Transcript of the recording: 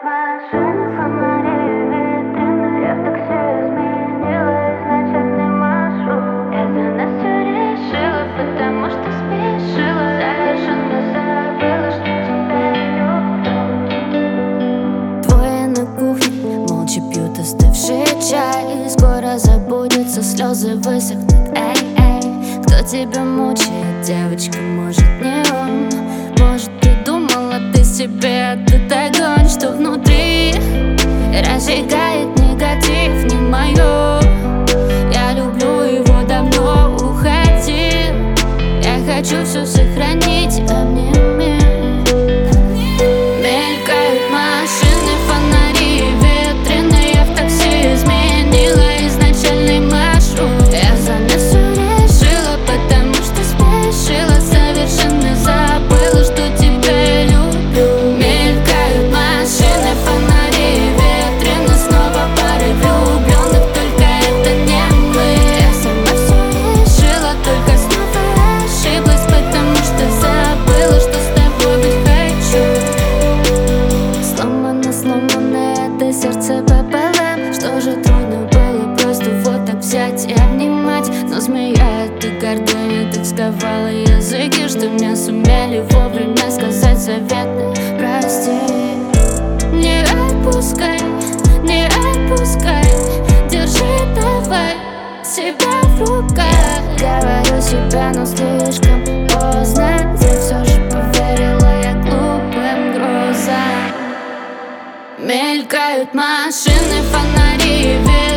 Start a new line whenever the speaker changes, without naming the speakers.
машины, фонари, витрины. Я в такси изменила изначальный маршрут. Я за нас все решила, потому что спешила. Совершенно забыла, что тебя люблю.
Двое на кухне молча пьют остывший чай. Скоро забудется, слезы высохнут. Эй, эй, кто тебя мучает, девочка, может не он? Может, придумала ты себе этот огонь, что внутри разжигает негатив, не мое. Я люблю его, давно уходил. Я хочу все сохранить, а мне мелькают машины, фонари, витрины. Я в такси изменила изначальный маршрут. Я за нас все решила, потому что спешила. Совершенно забыла, что тебя люблю. Мелькают машины, фонари, витрины. Снова пары влюбленных, только это не мы. Я сама все решила, только снова ошиблась, потому что забыла, что с тобой быть хочу. Сломано, сломано это сердце пополам. Что же трудно было просто вот так взять и обнимать. Но змея эта гордыня так сковала языки, что не сумели вовремя сказать заветное прости. Не отпускай, не отпускай, держи давай себя в руках. Говорю себя, но слишком поздно. Я все же поверила я глупым грозам. Мелькают машины, фонари,